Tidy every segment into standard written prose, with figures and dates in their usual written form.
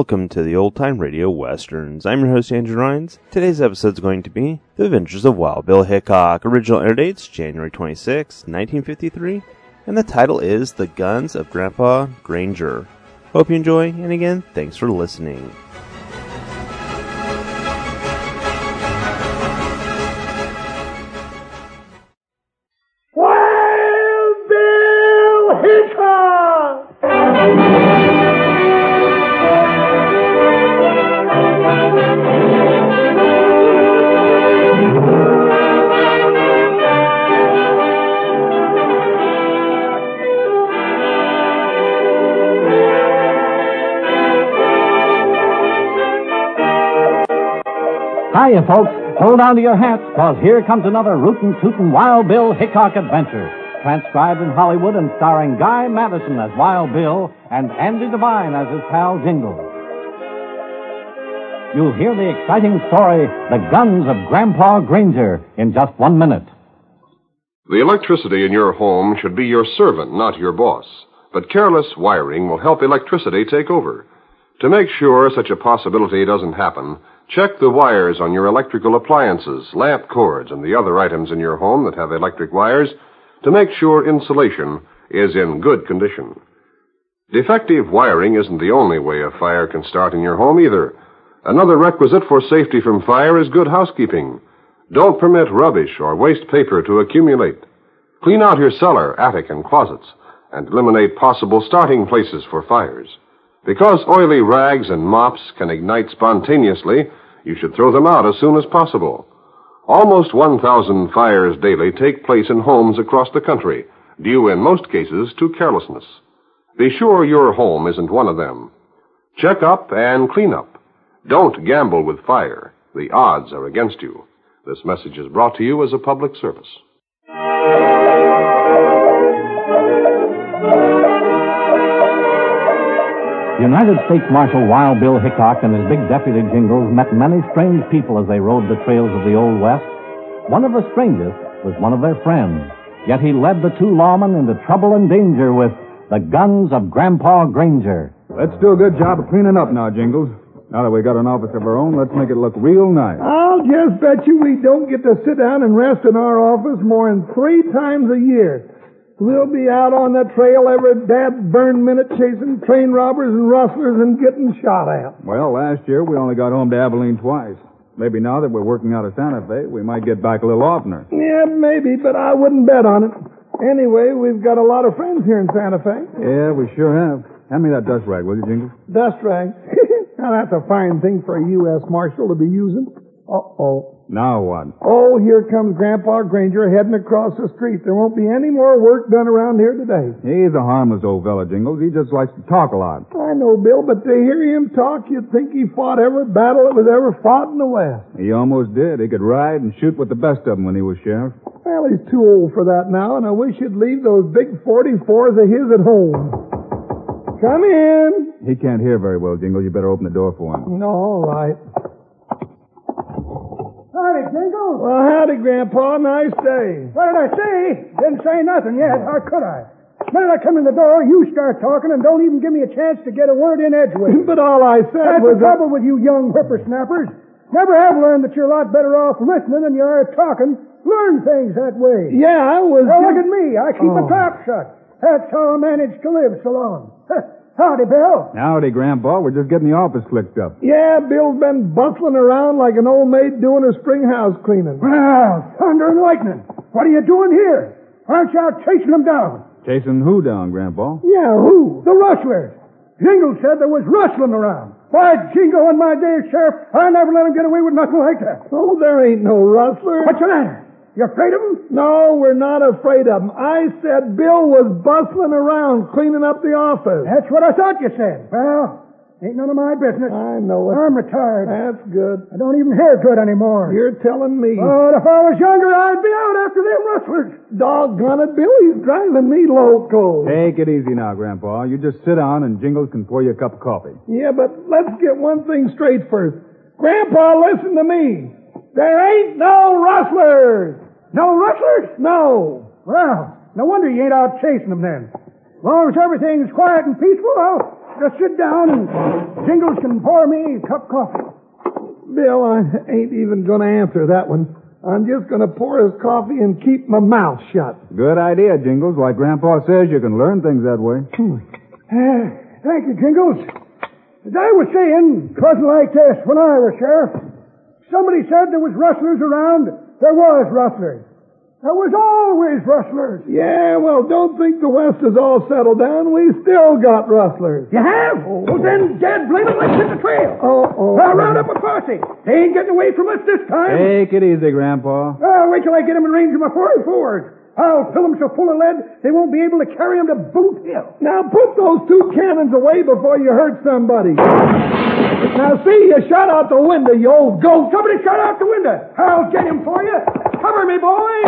Welcome to the Old Time Radio Westerns. I'm your host, Andrew Rhines. Today's episode is going to be The Adventures of Wild Bill Hickok. Original air dates January 26, 1953, and the title is The Guns of Grandpa Granger. Hope you enjoy, and again, thanks for listening. Wild Bill Hickok! Hiya, folks. Hold on to your hats, because here comes another rootin' tootin' Wild Bill Hickok adventure. Transcribed in Hollywood and starring Guy Madison as Wild Bill and Andy Devine as his pal Jingle. You'll hear the exciting story, The Guns of Grandpa Granger, in just 1 minute. The electricity in your home should be your servant, not your boss. But careless wiring will help electricity take over. To make sure such a possibility doesn't happen, check the wires on your electrical appliances, lamp cords, and the other items in your home that have electric wires to make sure insulation is in good condition. Defective wiring isn't the only way a fire can start in your home either. Another requisite for safety from fire is good housekeeping. Don't permit rubbish or waste paper to accumulate. Clean out your cellar, attic, and closets, and eliminate possible starting places for fires. Because oily rags and mops can ignite spontaneously, you should throw them out as soon as possible. Almost 1,000 fires daily take place in homes across the country, due in most cases to carelessness. Be sure your home isn't one of them. Check up and clean up. Don't gamble with fire. The odds are against you. This message is brought to you as a public service. United States Marshal Wild Bill Hickok and his big deputy Jingles met many strange people as they rode the trails of the Old West. One of the strangest was one of their friends. Yet he led the two lawmen into trouble and danger with The Guns of Grandpa Granger. Let's do a good job of cleaning up now, Jingles. Now that we got an office of our own, let's make it look real nice. I'll just bet you we don't get to sit down and rest in our office more than 3 times a year. We'll be out on the trail every dad-burned minute chasing train robbers and rustlers and getting shot at. Well, last year we only got home to Abilene twice. Maybe now that we're working out of Santa Fe, we might get back a little oftener. Yeah, maybe, but I wouldn't bet on it. Anyway, we've got a lot of friends here in Santa Fe. Yeah, we sure have. Hand me that dust rag, will you, Jingles? Dust rag? Now, that's a fine thing for a U.S. Marshal to be using. Uh-oh. Now what? Oh, here comes Grandpa Granger heading across the street. There won't be any more work done around here today. He's a harmless old fella, Jingles. He just likes to talk a lot. I know, Bill, but to hear him talk, you'd think he fought every battle that was ever fought in the West. He almost did. He could ride and shoot with the best of them when he was sheriff. Well, he's too old for that now, and I wish he'd leave those big 44s of his at home. Come in. He can't hear very well, Jingles. You better open the door for him. No, all right. Howdy, Jingle. Well, howdy, Grandpa. Nice day. What did I say? Didn't say nothing yet. How could I? The minute I come in the door, you start talking and don't even give me a chance to get a word in edgeways. But all I said That's was... the trouble with you young whippersnappers. Never have learned that you're a lot better off listening than you are talking. Learn things that way. Yeah, I was... Well, look at me. I keep a trap shut. That's how I manage to live so long. Howdy, Bill. Howdy, Grandpa. We're just getting the office clicked up. Yeah, Bill's been bustling around like an old maid doing her spring house cleaning. Well, thunder and lightning. What are you doing here? Aren't you out chasing them down? Chasing who down, Grandpa? Yeah, who? The rustlers. Jingle said there was rustling around. Why, Jingo, in my day as sheriff, I never let him get away with nothing like that. Oh, there ain't no rustler. What's the matter? You afraid of them? No, we're not afraid of them. I said Bill was bustling around cleaning up the office. That's what I thought you said. Well, ain't none of my business. I know it. I'm retired. That's good. I don't even hear good anymore. You're telling me. But if I was younger, I'd be out after them rustlers. Doggone it, Bill, he's driving me loco. Take it easy now, Grandpa. You just sit down and Jingles can pour you a cup of coffee. Yeah, but let's get one thing straight first. Grandpa, listen to me. There ain't no rustlers. No rustlers? No. Well, no wonder you ain't out chasing them then. As long as everything's quiet and peaceful, Just sit down and Jingles can pour me a cup of coffee. Bill, I ain't even going to answer that one. I'm just going to pour his coffee and keep my mouth shut. Good idea, Jingles. Like Grandpa says, you can learn things that way. Thank you, Jingles. As I was saying, 'twasn't like this when I was sheriff. Somebody said there was rustlers around. There was rustlers. There was always rustlers. Yeah, well, don't think the West is all settled down. We still got rustlers. You have? Well, then, Dad, blame it, let's hit the trail. Oh. I'll round up a posse. They ain't getting away from us this time. Take it easy, Grandpa. Wait till I get them in range of my 44s. I'll fill them so full of lead, they won't be able to carry them to Boot Hill. Now put those 2 cannons away before you hurt somebody. Now see, you shot out the window, you old goat. Somebody shot out the window. I'll get him for you. Cover me, boy.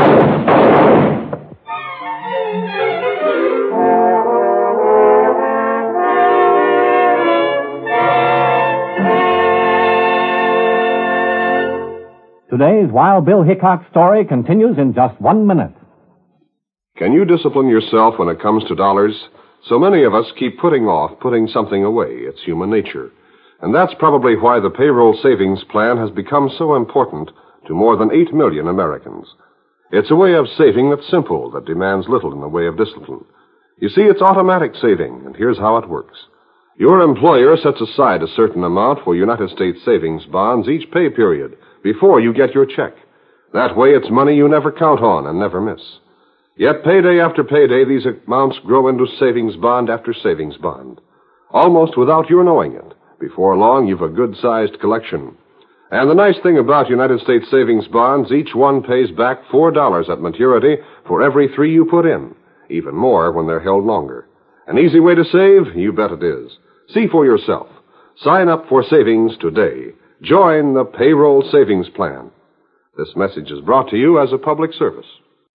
Today's Wild Bill Hickok story continues in just 1 minute. Can you discipline yourself when it comes to dollars? So many of us keep putting off putting something away. It's human nature. And that's probably why the payroll savings plan has become so important to more than 8 million Americans. It's a way of saving that's simple, that demands little in the way of discipline. You see, it's automatic saving, and here's how it works. Your employer sets aside a certain amount for United States savings bonds each pay period before you get your check. That way it's money you never count on and never miss. Yet payday after payday, these amounts grow into savings bond after savings bond. Almost without your knowing it. Before long, you've a good-sized collection. And the nice thing about United States savings bonds, each one pays back $4 at maturity for every 3 you put in. Even more when they're held longer. An easy way to save? You bet it is. See for yourself. Sign up for savings today. Join the payroll savings plan. This message is brought to you as a public service.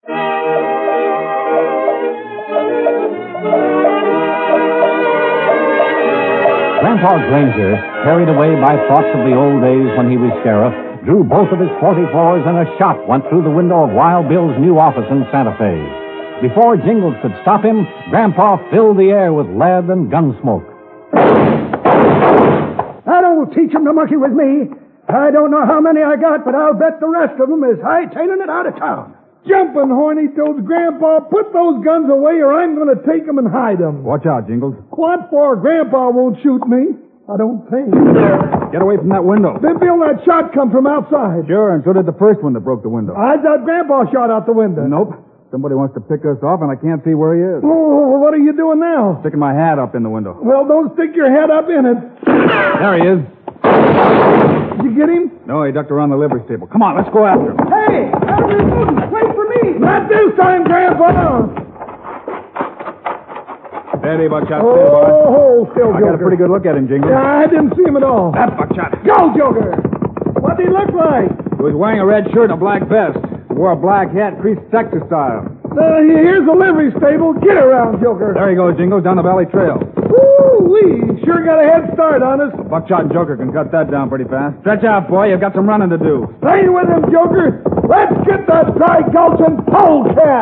Grandpa Granger, carried away by thoughts of the old days when he was sheriff, drew both of his 44s and a shot went through the window of Wild Bill's new office in Santa Fe. Before Jingles could stop him, Grandpa filled the air with lead and gun smoke. I don't teach them to monkey with me. I don't know how many I got, but I'll bet the rest of them is hightailing it out of town. Jumping horny toads, Grandpa, put those guns away or I'm going to take them and hide them. Watch out, Jingles. What for? Grandpa won't shoot me. I don't think. Get away from that window. Then Bill, that shot come from outside. Sure, and so did the first one that broke the window. I thought Grandpa shot out the window. Nope. Somebody wants to pick us off, and I can't see where he is. Oh, what are you doing now? Sticking my hat up in the window. Well, don't stick your head up in it. There he is. Did you get him? No, he ducked around the livery stable. Come on, let's go after him. Hey, out of your mood. Wait for me. Not this time, Grandpa. Steady, Buckshot. Steady, boy. Oh, still, I Joker. got a pretty good look at him, Jingles. Yeah, I didn't see him at all. That Buckshot. Go, Joker. What did he look like? He was wearing a red shirt and a black vest. He wore a black hat, creased Texas style. Here's the livery stable. Get around, Joker. There he goes, Jingles, down the valley trail. Woo-wee. Sure got a head start on us. Buckshot and Joker can cut that down pretty fast. Stretch out, boy. You've got some running to do. Stay with him, Joker. Let's get that dry gulching polecat.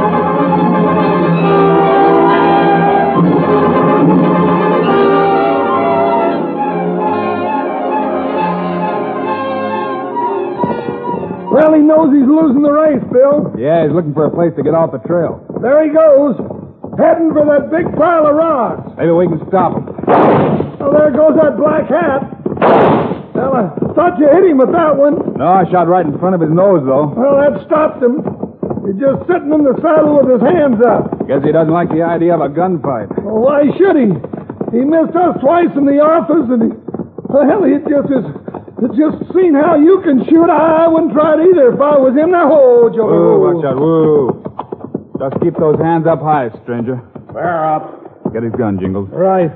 Well, he knows he's losing the race, Bill. Yeah, he's looking for a place to get off the trail. There he goes, heading for that big pile of rocks. Maybe we can stop him. Well, there goes that black hat. Well, I thought you hit him with that one. No, I shot right in front of his nose, though. Well, that stopped him. He's just sitting in the saddle with his hands up. Guess he doesn't like the idea of a gunfight. Well, why should he? He missed us twice in the office, and he just seen how you can shoot. I wouldn't try it either if I was him. Now, Joker. Woo, Buckshot, woo. Just keep those hands up high, stranger. Bear up. Get his gun, Jingles. Right.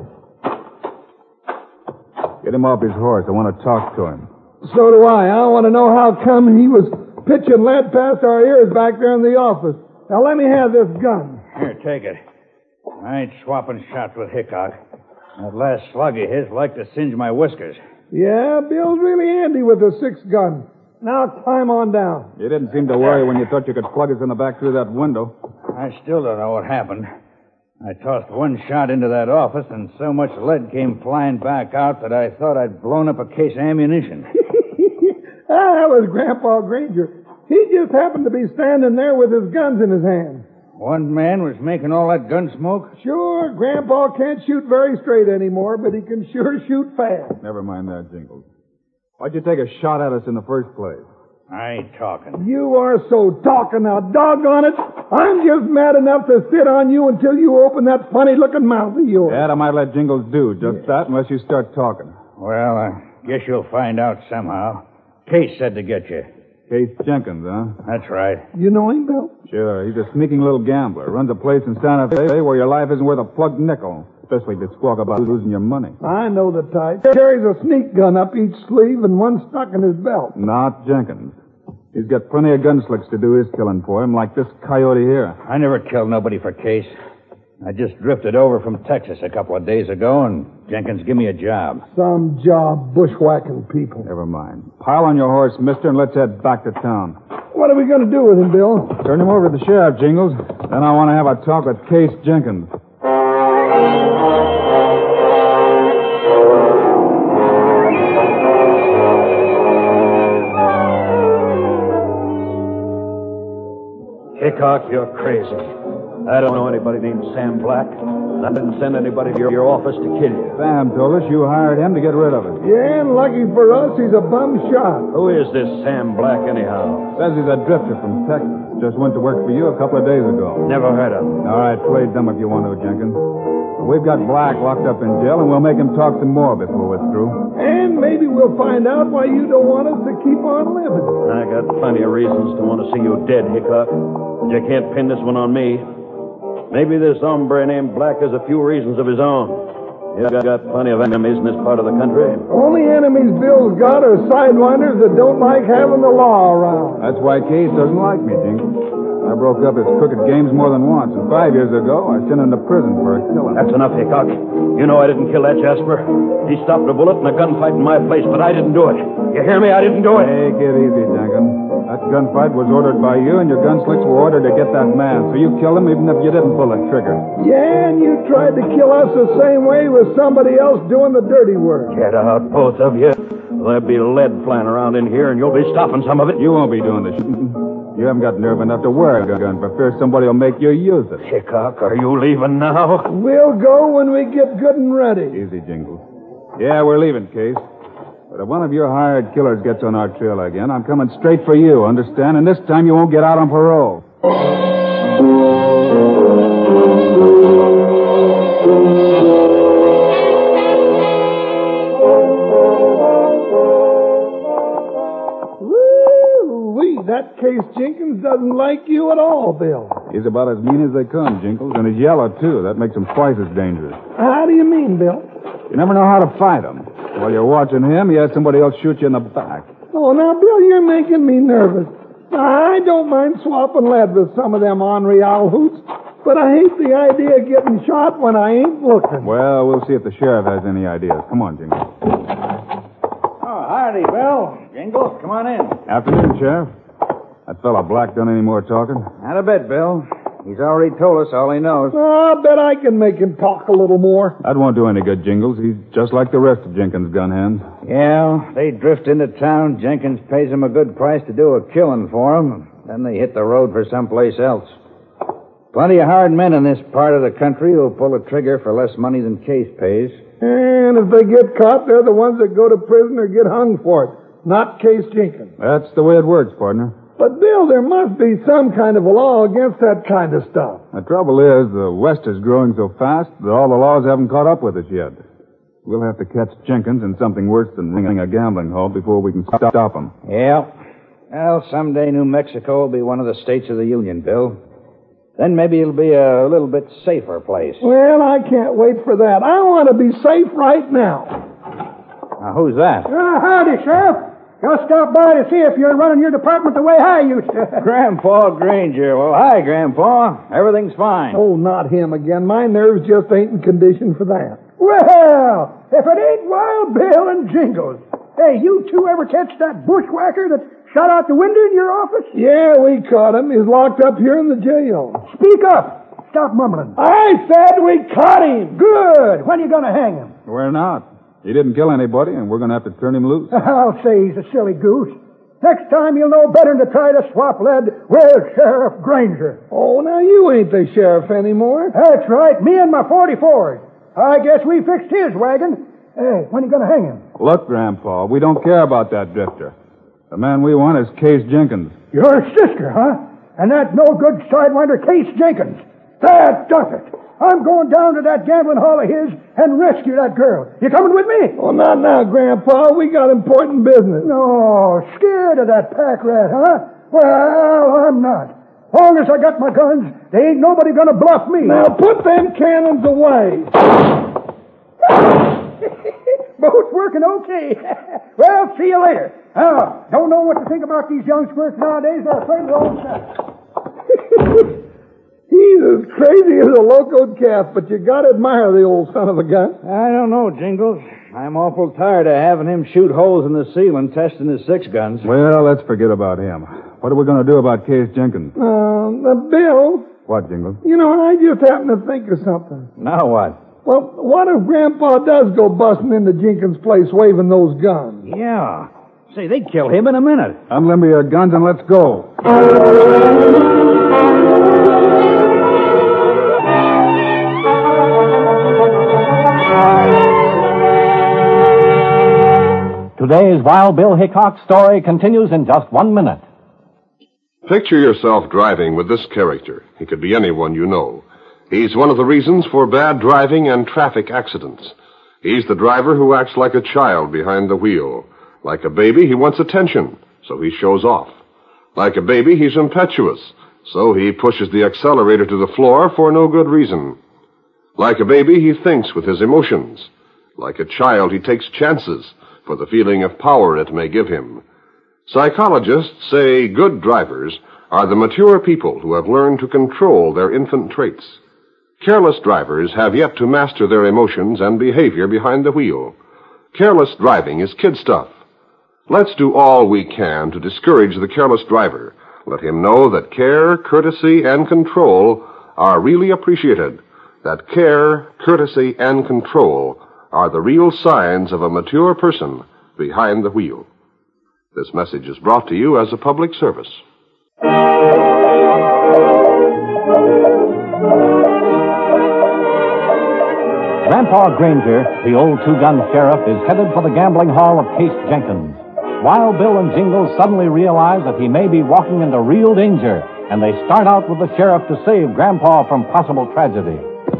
Get him off his horse. I want to talk to him. So do I. I want to know how come he was pitching lead past our ears back there in the office. Now, let me have this gun. Here, take it. I ain't swapping shots with Hickok. That last slug of his like to singe my whiskers. Yeah, Bill's really handy with a 6-gun. Now climb on down. You didn't seem to worry when you thought you could plug us in the back through that window. I still don't know what happened. I tossed one shot into that office, and so much lead came flying back out that I thought I'd blown up a case of ammunition. That was Grandpa Granger. He just happened to be standing there with his guns in his hand. One man was making all that gun smoke? Sure, Grandpa can't shoot very straight anymore, but he can sure shoot fast. Never mind that, Jingles. Why'd you take a shot at us in the first place? I ain't talking. You are so talking now, doggone it. I'm just mad enough to sit on you until you open that funny-looking mouth of yours. That I might let Jingles do, just that, unless you start talking. Well, I guess you'll find out somehow. Case said to get you. Case Jenkins, huh? That's right. You know him, Bill? Sure, he's a sneaking little gambler. Runs a place in Santa Fe where your life isn't worth a plugged nickel. Especially if you squawk about losing your money. I know the type. Carries a sneak gun up each sleeve and one stuck in his belt. Not Jenkins. He's got plenty of gunslicks to do his killing for him, like this coyote here. I never killed nobody for Case. I just drifted over from Texas a couple of days ago, and Jenkins gave me a job. Some job bushwhacking people. Never mind. Pile on your horse, mister, and let's head back to town. What are we going to do with him, Bill? Turn him over to the sheriff, Jingles. Then I want to have a talk with Case Jenkins. Hickok, you're crazy. I don't know anybody named Sam Black. I didn't send anybody to your office to kill you. Sam told us you hired him to get rid of us. Yeah, and lucky for us, he's a bum shot. Who is this Sam Black, anyhow? Says he's a drifter from Texas. Just went to work for you a couple of days ago. Never heard of him. All right, play dumb if you want to, Jenkins. We've got Black locked up in jail, and we'll make him talk some more before we're through. And maybe we'll find out why you don't want us to keep on living. I got plenty of reasons to want to see you dead, Hickok. But you can't pin this one on me. Maybe this hombre named Black has a few reasons of his own. He's got plenty of enemies in this part of the country. Only enemies Bill's got are sidewinders that don't like having the law around. That's why Case doesn't like me, Jenkins. I broke up his crooked games more than once, and 5 years ago, I sent him to prison for a killing. That's enough, Hickok. You know I didn't kill that Jasper. He stopped a bullet in a gunfight in my place, but I didn't do it. You hear me? I didn't do it. Take it easy, Jenkins. That gunfight was ordered by you, and your gunslicks were ordered to get that man, so you killed him even if you didn't pull the trigger. Yeah, and you tried to kill us the same way with somebody else doing the dirty work. Get out, both of you. There'll be lead flying around in here, and you'll be stopping some of it. You won't be doing the shooting. You haven't got nerve enough to wear a gun for fear somebody will make you use it. Hickok, are you leaving now? We'll go when we get good and ready. Easy, Jingles. Yeah, we're leaving, Case. But if one of your hired killers gets on our trail again, I'm coming straight for you, understand? And this time you won't get out on parole. That Case Jenkins doesn't like you at all, Bill. He's about as mean as they come, Jingles, and he's yellow, too. That makes him twice as dangerous. How do you mean, Bill? You never know how to fight him. While you're watching him, he has somebody else shoot you in the back. Oh, now, Bill, you're making me nervous. I don't mind swapping lead with some of them ornery owl hoots, but I hate the idea of getting shot when I ain't looking. Well, we'll see if the sheriff has any ideas. Come on, Jingles. Oh, howdy, Bill. Jingles, come on in. Afternoon, Sheriff. That fella Black done any more talking? Not a bit, Bill. He's already told us all he knows. I bet I can make him talk a little more. That won't do any good, Jingles. He's just like the rest of Jenkins' gun hands. Yeah, they drift into town. Jenkins pays them a good price to do a killing for them. Then they hit the road for someplace else. Plenty of hard men in this part of the country who'll pull the trigger for less money than Case pays. And if they get caught, they're the ones that go to prison or get hung for it, not Case Jenkins. That's the way it works, partner. But, Bill, there must be some kind of a law against that kind of stuff. The trouble is, the West is growing so fast that all the laws haven't caught up with us yet. We'll have to catch Jenkins in something worse than running a gambling hall before we can stop him. Yeah. Well, someday New Mexico will be one of the states of the Union, Bill. Then maybe it'll be a little bit safer place. Well, I can't wait for that. I want to be safe right now. Now, who's that? Howdy, Sheriff. Just stopped by to see if you're running your department the way I used to. Grandpa Granger. Well, hi, Grandpa. Everything's fine. Oh, not him again. My nerves just ain't in condition for that. Well, if it ain't Wild Bill and Jingles. Hey, you two ever catch that bushwhacker that shot out the window in your office? Yeah, we caught him. He's locked up here in the jail. Speak up. stop mumbling. I said we caught him. Good. When are you going to hang him? We're not. He didn't kill anybody, and we're going to have to turn him loose. I'll say he's a silly goose. Next time you'll know better than to try to swap lead with Sheriff Granger. Oh, now you ain't the sheriff anymore. That's right. Me and my 44. I guess we fixed his wagon. Hey, when are you going to hang him? Look, Grandpa, we don't care about that drifter. The man we want is Case Jenkins. Your sister, huh? And that no-good sidewinder Case Jenkins. That does it. I'm going down to that gambling hall of his and rescue that girl. You coming with me? Well, not now, Grandpa. We got important business. No, scared of that pack rat, huh? Well, I'm not. Long as I got my guns, there ain't nobody gonna bluff me. Now put them cannons away. Both working okay. Well, see you later. Now, don't know what to think about these young squirts nowadays. They're afraid of their own sex. He's as crazy as a locoed calf, but you gotta admire the old son of a gun. I don't know, Jingles. I'm awful tired of having him shoot holes in the ceiling testing his 6 guns. Well, let's forget about him. What are we going to do about Case Jenkins? Bill. What, Jingles? You know, I just happened to think of something. Now what? Well, what if Grandpa does go busting into Jenkins' place waving those guns? Yeah. Say, they'd kill him in a minute. Unlimber your guns and let's go. Today's Wild Bill Hickok story continues in just 1 minute. Picture yourself driving with this character. He could be anyone you know. He's one of the reasons for bad driving and traffic accidents. He's the driver who acts like a child behind the wheel. Like a baby, he wants attention, so he shows off. Like a baby, he's impetuous, so he pushes the accelerator to the floor for no good reason. Like a baby, he thinks with his emotions. Like a child, he takes chances for the feeling of power it may give him. Psychologists say good drivers are the mature people who have learned to control their infant traits. Careless drivers have yet to master their emotions and behavior behind the wheel. Careless driving is kid stuff. Let's do all we can to discourage the careless driver. Let him know that care, courtesy, and control are really appreciated. That care, courtesy, and control are the real signs of a mature person behind the wheel. This message is brought to you as a public service. Grandpa Granger, the old 2-gun sheriff, is headed for the gambling hall of Case Jenkins. Wild Bill and Jingles suddenly realize that he may be walking into real danger, and they start out with the sheriff to save Grandpa from possible tragedy.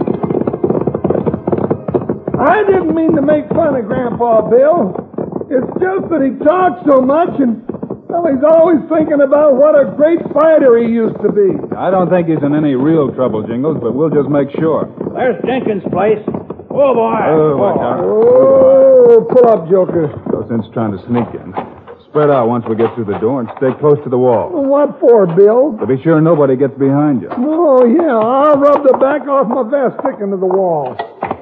I didn't mean to make fun of Grandpa Bill. It's just that he talks so much and, well, he's always thinking about what a great fighter he used to be. I don't think he's in any real trouble, Jingles, but we'll just make sure. There's Jenkins' place. Oh, boy. Oh, watch out. Oh, pull up, Joker. So since trying to sneak in, spread out once we get through the door and stay close to the wall. Well, what for, Bill? To be sure nobody gets behind you. Oh, yeah, I'll rub the back off my vest sticking to the wall.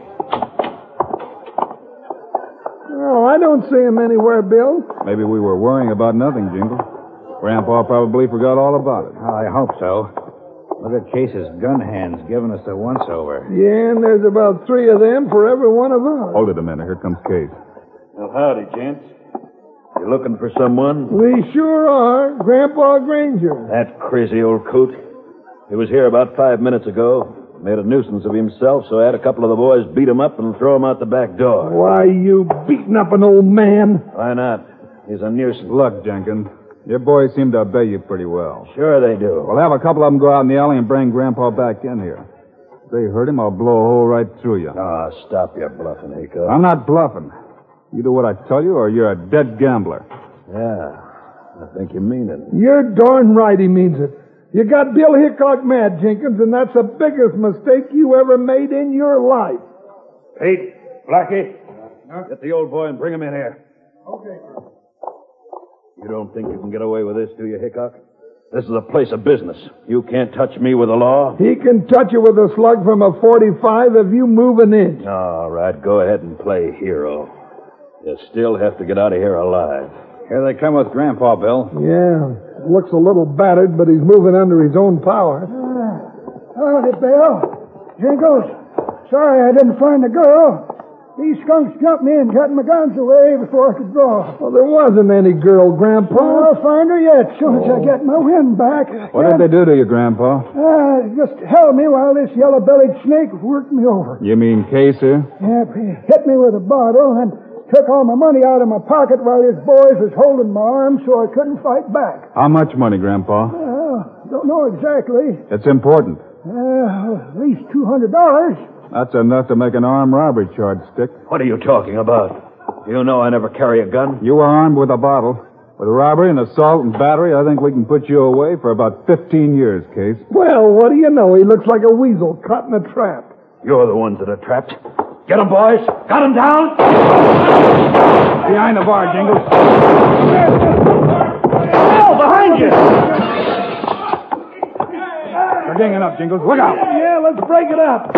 Oh, I don't see him anywhere, Bill. Maybe we were worrying about nothing, Jingle. Grandpa probably forgot all about it. I hope so. Look at Case's gun hands giving us a once-over. Yeah, and there's about 3 of them for every one of us. Hold it a minute. Here comes Case. Well, howdy, gents. You looking for someone? We sure are. Grandpa Granger. That crazy old coot. He was here about 5 minutes ago. Made a nuisance of himself, so I had a couple of the boys beat him up and throw him out the back door. Why, you beating up an old man? Why not? He's a nuisance. Look, Jenkins, your boys seem to obey you pretty well. Sure they do. We'll have a couple of them go out in the alley and bring Grandpa back in here. If they hurt him, I'll blow a hole right through you. Ah, stop your bluffing, Hickok. I'm not bluffing. You do what I tell you, or you're a dead gambler. Yeah, I think you mean it. You're darn right he means it. You got Bill Hickok mad, Jenkins, and that's the biggest mistake you ever made in your life. Pete, Blackie, get the old boy and bring him in here. Okay. You don't think you can get away with this, do you, Hickok? This is a place of business. You can't touch me with the law. He can touch you with a slug from a 45 if you move an inch. All right, go ahead and play hero. You still have to get out of here alive. Here they come with Grandpa, Bill. Yeah, looks a little battered, but he's moving under his own power. Howdy, Bill. Jingles. Sorry I didn't find the girl. These skunks jumped me and got my guns away before I could draw. Well, there wasn't any girl, Grandpa. I'll find her yet, soon as I get my wind back. What did they do to you, Grandpa? Just held me while this yellow-bellied snake worked me over. You mean Casey? Yep, he hit me with a bottle and took all my money out of my pocket while his boys was holding my arm so I couldn't fight back. How much money, Grandpa? Don't know exactly. It's important. At least $200. That's enough to make an armed robbery charge stick. What are you talking about? You know I never carry a gun. You were armed with a bottle. With robbery and assault and battery, I think we can put you away for about 15 years, Case. Well, what do you know? He looks like a weasel caught in a trap. You're the ones that are trapped. Get 'em, boys. Got 'em down. Behind the bar, Jingles. Hell, behind you. They're ganging up, Jingles. Look out. Yeah, let's break it up.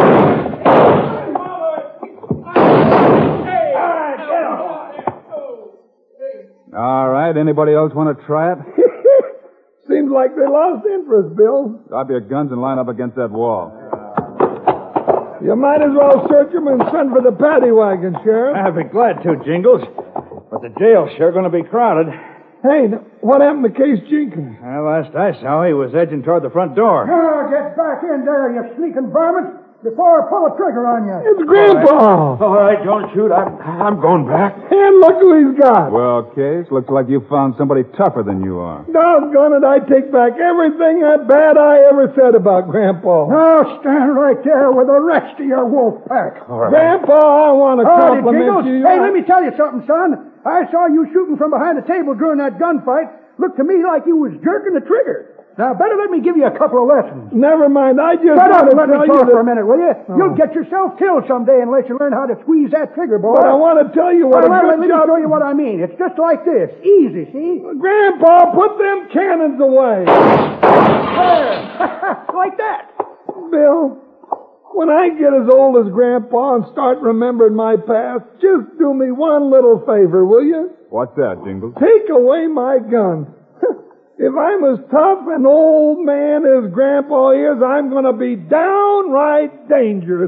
All right. Anybody else want to try it? Seems like they lost interest, Bill. Drop your guns and line up against that wall. You might as well search them and send for the paddy wagon, Sheriff. I'd be glad to, Jingles. But the jail's sure going to be crowded. Hey, what happened to Case Jenkins? Well, last I saw, he was edging toward the front door. Oh, get back in there, you sneaking varmint, before I pull a trigger on you. It's Grandpa. All right, don't shoot. I'm going back. And look who he's got. Well, Case, looks like you found somebody tougher than you are. Doggone it, I take back everything that bad I ever said about Grandpa. Now stand right there with the rest of your wolf pack. All right. Grandpa, I want to Howdy, compliment Jingles. you. Hey, let me tell you something, son. I saw you shooting from behind the table during that gunfight. Looked to me like you was jerking the trigger. Now, better let me give you a couple of lessons. Never mind, I just Shut up want to and let me tell talk you for a minute, will you? You'll get yourself killed someday unless you learn how to squeeze that trigger, boy. But I want to tell you what Well, a let good me job... show you what I mean. It's just like this. Easy, see? Grandpa, put them cannons away. There. Like that. Bill, when I get as old as Grandpa and start remembering my past, just do me one little favor, will you? What's that, Jingles? Take away my gun. If I'm as tough an old man as Grandpa is, I'm going to be downright dangerous.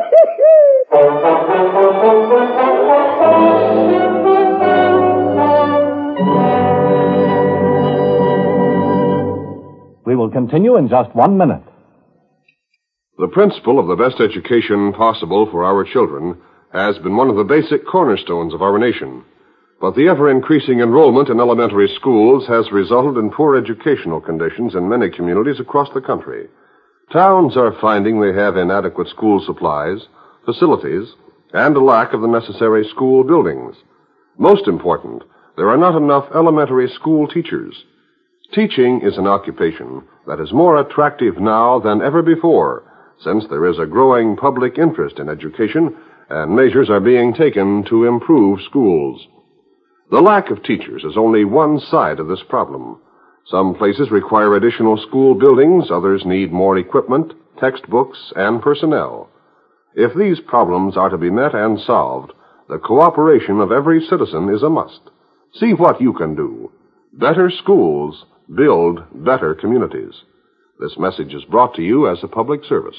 We will continue in just 1 minute. The principle of the best education possible for our children has been one of the basic cornerstones of our nation. But the ever-increasing enrollment in elementary schools has resulted in poor educational conditions in many communities across the country. Towns are finding they have inadequate school supplies, facilities, and a lack of the necessary school buildings. Most important, there are not enough elementary school teachers. Teaching is an occupation that is more attractive now than ever before, since there is a growing public interest in education and measures are being taken to improve schools. The lack of teachers is only one side of this problem. Some places require additional school buildings, others need more equipment, textbooks, and personnel. If these problems are to be met and solved, the cooperation of every citizen is a must. See what you can do. Better schools build better communities. This message is brought to you as a public service.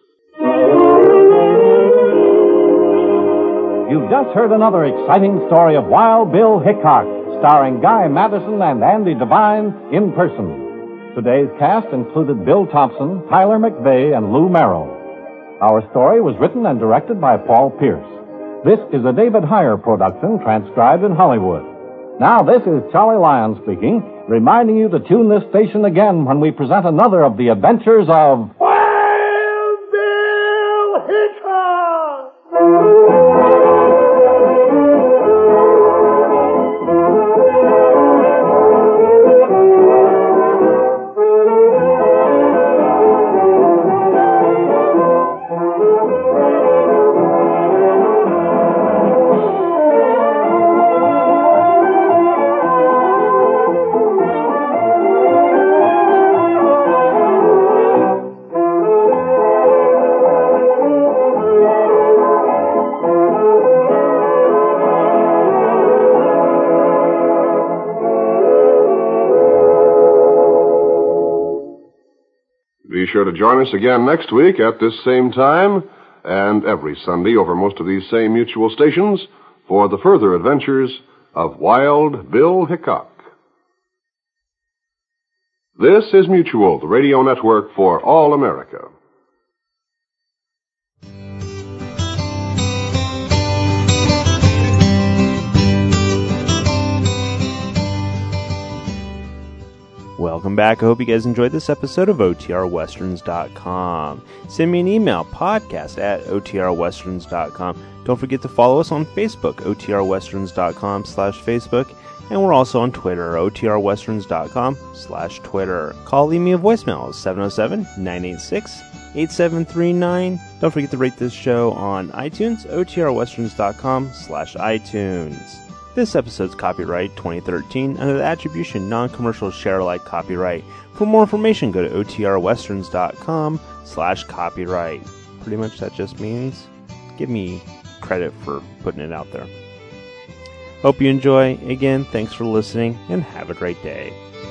You've just heard another exciting story of Wild Bill Hickok, starring Guy Madison and Andy Devine in person. Today's cast included Bill Thompson, Tyler McVeigh, and Lou Merrill. Our story was written and directed by Paul Pierce. This is a David Heyer production, transcribed in Hollywood. Now, this is Charlie Lyon speaking, reminding you to tune this station again when we present another of the adventures of Wild Bill Hickok! Be sure to join us again next week at this same time and every Sunday over most of these same mutual stations for the further adventures of Wild Bill Hickok. This is Mutual, the radio network for all America. Welcome back. I hope you guys enjoyed this episode of OTRWesterns.com. Send me an email, podcast@OTRWesterns.com. Don't forget to follow us on Facebook, OTRWesterns.com/Facebook. And we're also on Twitter, OTRWesterns.com/Twitter. Call, leave me a voicemail, 707-986-8739. Don't forget to rate this show on iTunes, OTRWesterns.com/iTunes. This episode's copyright 2013 under the Attribution Non-Commercial Share-alike copyright. For more information, go to OTRWesterns.com/copyright. Pretty much that just means give me credit for putting it out there. Hope you enjoy. Again, thanks for listening, and have a great day.